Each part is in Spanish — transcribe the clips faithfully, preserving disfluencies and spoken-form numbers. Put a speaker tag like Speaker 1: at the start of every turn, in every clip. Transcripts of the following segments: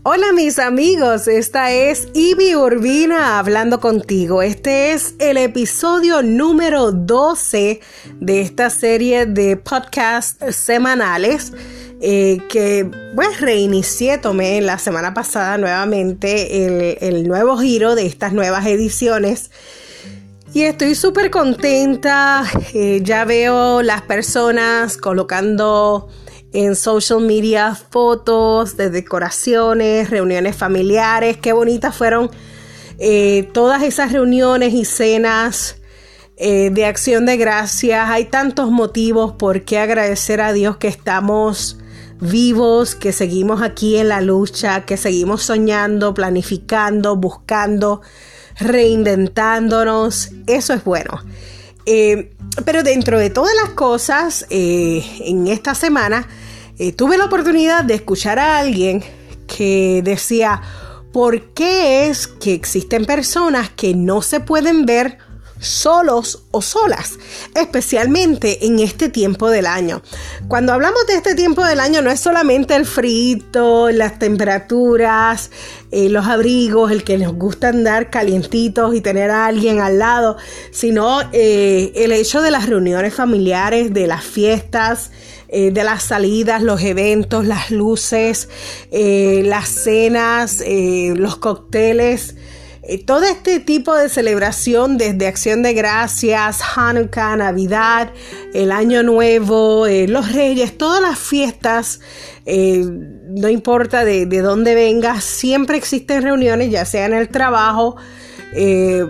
Speaker 1: Hola mis amigos, esta es Ivy Urbina hablando contigo. Este es el episodio número doce de esta serie de podcasts semanales eh, que pues reinicié, tomé la semana pasada nuevamente el, el nuevo giro de estas nuevas ediciones. Y estoy súper contenta, eh, ya veo las personas colocando en social media fotos de decoraciones, reuniones familiares. Qué bonitas fueron eh, todas esas reuniones y cenas eh, de acción de gracias. Hay tantos motivos por qué agradecer a Dios que estamos vivos, que seguimos aquí en la lucha, que seguimos soñando, planificando, buscando, reinventándonos. Eso es bueno. Eh, pero dentro de todas las cosas, eh, en esta semana eh, tuve la oportunidad de escuchar a alguien que decía, ¿por qué es que existen personas que no se pueden ver solos o solas, especialmente en este tiempo del año? Cuando hablamos de este tiempo del año no es solamente el frío, las temperaturas, eh, los abrigos, el que nos gusta andar calientitos y tener a alguien al lado, sino eh, el hecho de las reuniones familiares, de las fiestas, eh, de las salidas, los eventos, las luces, eh, las cenas, eh, los cócteles. Todo este tipo de celebración, desde Acción de Gracias, Hanukkah, Navidad, el Año Nuevo, eh, los Reyes, todas las fiestas, eh, no importa de, de dónde vengas, siempre existen reuniones, ya sea en el trabajo, eh,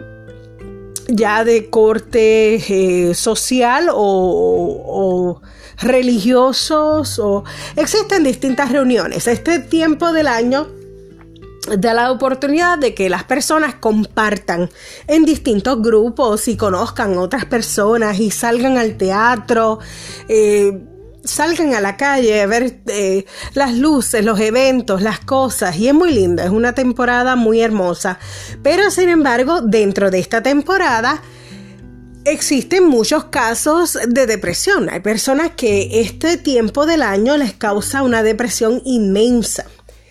Speaker 1: ya de corte eh, social o, o religiosos, o existen distintas reuniones. Este tiempo del año da la oportunidad de que las personas compartan en distintos grupos y conozcan otras personas y salgan al teatro, eh, salgan a la calle a ver eh, las luces, los eventos, las cosas, y es muy linda, es una temporada muy hermosa. Pero sin embargo, dentro de esta temporada existen muchos casos de depresión. Hay personas que este tiempo del año les causa una depresión inmensa.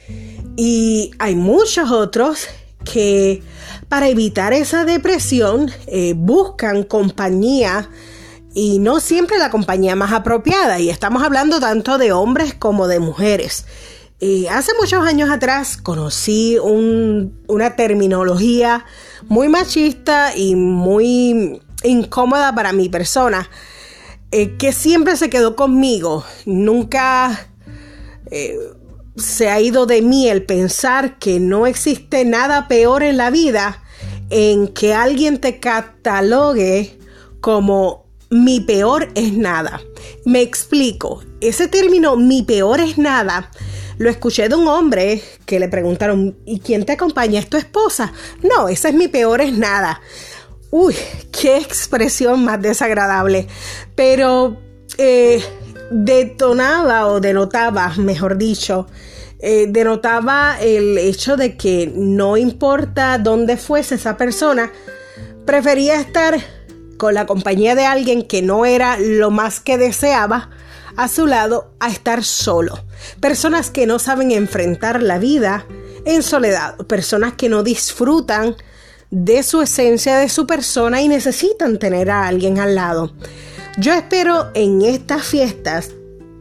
Speaker 1: Y hay muchos otros que para evitar esa depresión eh, buscan compañía, y no siempre la compañía más apropiada. Y estamos hablando tanto de hombres como de mujeres. Eh, hace muchos años atrás conocí un, una terminología muy machista y muy incómoda para mi persona, eh, que siempre se quedó conmigo. Nunca Eh, se ha ido de mí el pensar que no existe nada peor en la vida en que alguien te catalogue como mi peor es nada. Me explico. Ese término mi peor es nada lo escuché de un hombre que le preguntaron, ¿y quién te acompaña? ¿Es tu esposa? No, ese es mi peor es nada. Uy, qué expresión más desagradable. Pero eh, detonaba o denotaba, mejor dicho, eh, denotaba el hecho de que no importa dónde fuese esa persona, prefería estar con la compañía de alguien que no era lo más que deseaba a su lado a estar solo. Personas que no saben enfrentar la vida en soledad, personas que no disfrutan de su esencia, de su persona, y necesitan tener a alguien al lado. Yo espero en estas fiestas,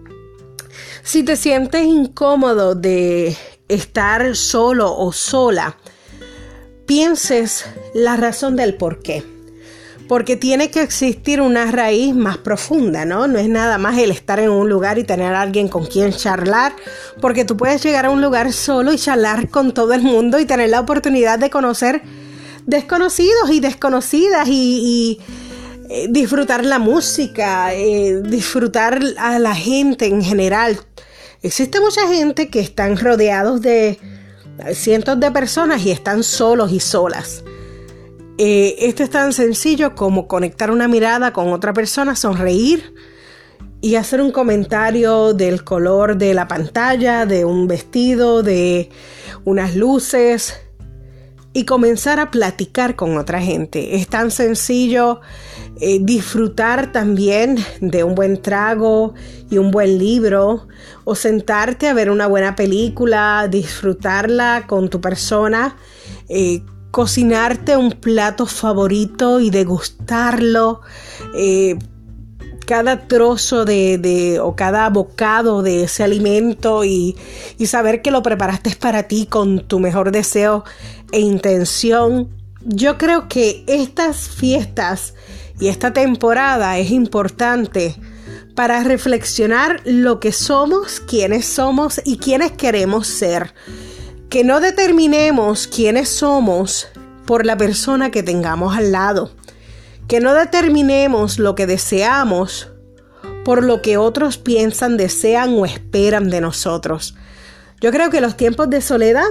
Speaker 1: si te sientes incómodo de estar solo o sola, pienses la razón del por qué. Porque tiene que existir una raíz más profunda, ¿no? No es nada más el estar en un lugar y tener a alguien con quien charlar, porque tú puedes llegar a un lugar solo y charlar con todo el mundo y tener la oportunidad de conocer desconocidos y desconocidas y, y eh, disfrutar la música, eh, disfrutar a la gente en general. Existe mucha gente que están rodeados de cientos de personas y están solos y solas. Eh, esto es tan sencillo como conectar una mirada con otra persona, sonreír y hacer un comentario del color de la pantalla, de un vestido, de unas luces. y comenzar a platicar con otra gente. Es tan sencillo eh, disfrutar también de un buen trago y un buen libro, o sentarte a ver una buena película, disfrutarla con tu persona, eh, cocinarte un plato favorito y degustarlo, eh, cada trozo de, de o cada bocado de ese alimento y, y saber que lo preparaste para ti con tu mejor deseo e intención. Yo creo que estas fiestas y esta temporada es importante para reflexionar lo que somos, quiénes somos y quiénes queremos ser. Que no determinemos quiénes somos por la persona que tengamos al lado. Que no determinemos lo que deseamos por lo que otros piensan, desean o esperan de nosotros. Yo creo que los tiempos de soledad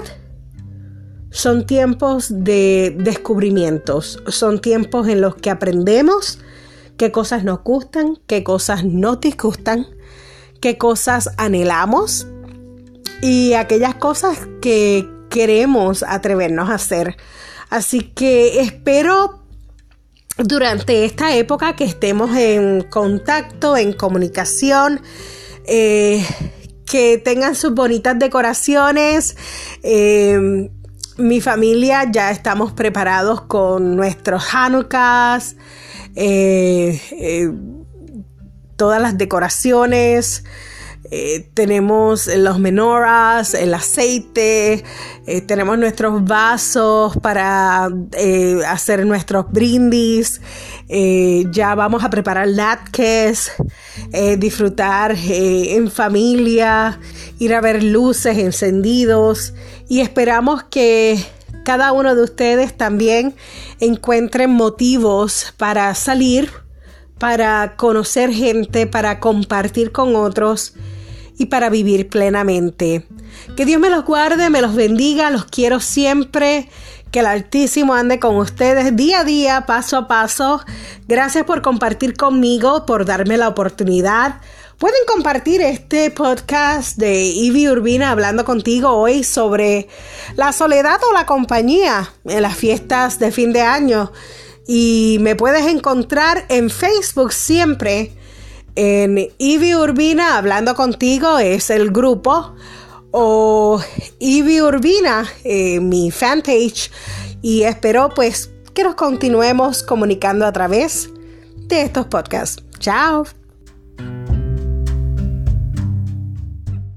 Speaker 1: son tiempos de descubrimientos. Son tiempos en los que aprendemos qué cosas nos gustan, qué cosas nos disgustan, qué cosas anhelamos y aquellas cosas que queremos atrevernos a hacer. Así que espero durante esta época que estemos en contacto, en comunicación, eh, que tengan sus bonitas decoraciones. Eh, mi familia ya estamos preparados con nuestros Hanukkahs, eh, eh, todas las decoraciones. Eh, tenemos los menorahs, el aceite, eh, tenemos nuestros vasos para eh, hacer nuestros brindis, eh, ya vamos a preparar latkes, eh, disfrutar eh, en familia, ir a ver luces encendidos y esperamos que cada uno de ustedes también encuentren motivos para salir, para conocer gente, para compartir con otros y para vivir plenamente. Que Dios me los guarde, me los bendiga, los quiero siempre. Que el Altísimo ande con ustedes día a día, paso a paso. Gracias por compartir conmigo, por darme la oportunidad. Pueden compartir este podcast de Ivy Urbina hablando contigo hoy sobre la soledad o la compañía en las fiestas de fin de año. Y me puedes encontrar en Facebook siempre en Ivy Urbina hablando contigo, es el grupo, o Ivy Urbina, eh, mi fanpage, y espero pues que nos continuemos comunicando a través de estos podcasts. Chao.